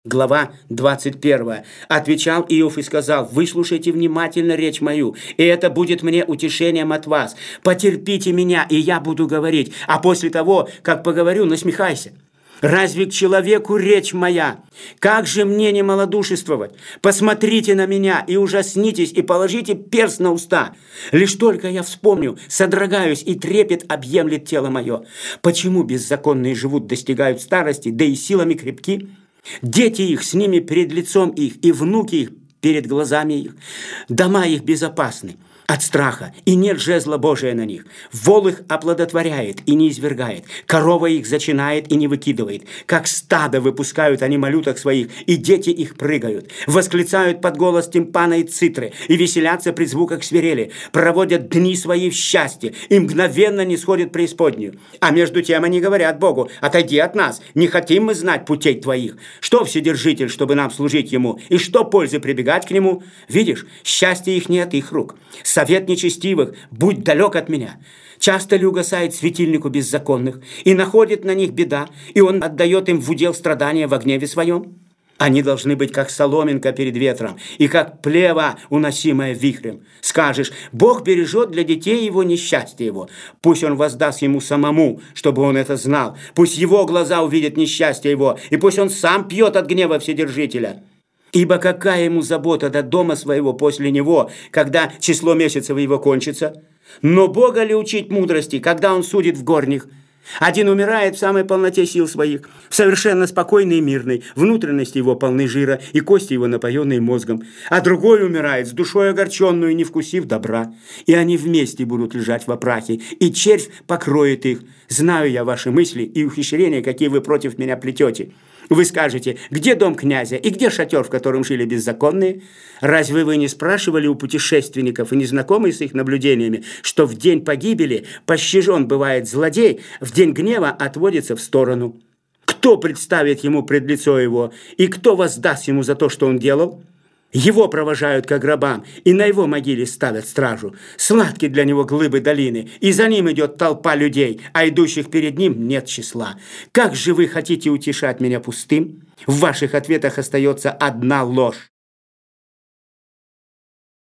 Глава 21. Отвечал Иов и сказал: «Выслушайте внимательно речь мою, и это будет мне утешением от вас. Потерпите меня, и я буду говорить, а после того, как поговорю, насмехайся. Разве к человеку речь моя? Как же мне не малодушествовать? Посмотрите на меня и ужаснитесь, и положите перст на уста. Лишь только я вспомню, содрогаюсь, и трепет объемлет тело мое. Почему беззаконные живут, достигают старости, да и силами крепки? Дети их с ними перед лицом их, и внуки их перед глазами их. Дома их безопасны от страха, и нет жезла Божия на них. Вол их оплодотворяет и не извергает, корова их зачинает и не выкидывает. Как стадо выпускают они малюток своих, и дети их прыгают. Восклицают под голос тимпана и цитры, и веселятся при звуках свирели. Проводят дни свои в счастье, и мгновенно не сходят в преисподнюю. А между тем они говорят Богу: отойди от нас, не хотим мы знать путей твоих. Что Вседержитель, чтобы нам служить ему, и что пользы прибегать к нему? Видишь, счастья их нет, их рук. Совет нечестивых: будь далек от меня. Часто ли угасает светильнику беззаконных, и находит на них беда, и он отдает им в удел страдания во гневе своем? Они должны быть как соломинка перед ветром, и как плева, уносимая вихрем. Скажешь: Бог бережет для детей его несчастье его. Пусть он воздаст ему самому, чтобы он это знал. Пусть его глаза увидят несчастье его, и пусть он сам пьет от гнева Вседержителя. Ибо какая ему забота до дома своего после него, когда число месяцев его кончится? Но Бога ли учить мудрости, когда он судит в горних? Один умирает в самой полноте сил своих, совершенно спокойный и мирный, внутренности его полны жира, и кости его напоенные мозгом. А другой умирает с душой огорченную, не вкусив добра. И они вместе будут лежать во прахе, и червь покроет их. Знаю я ваши мысли и ухищрения, какие вы против меня плетете. Вы скажете: где дом князя и где шатер, в котором жили беззаконные? Разве вы не спрашивали у путешественников и не знакомы с их наблюдениями, что в день погибели пощажен бывает злодей, в день гнева отводится в сторону? Кто представит ему пред лицо его, и кто воздаст ему за то, что он делал? Его провожают к гробам, и на его могиле ставят стражу. Сладки для него глыбы долины, и за ним идет толпа людей, а идущих перед ним нет числа. Как же вы хотите утешать меня пустым? В ваших ответах остается одна ложь.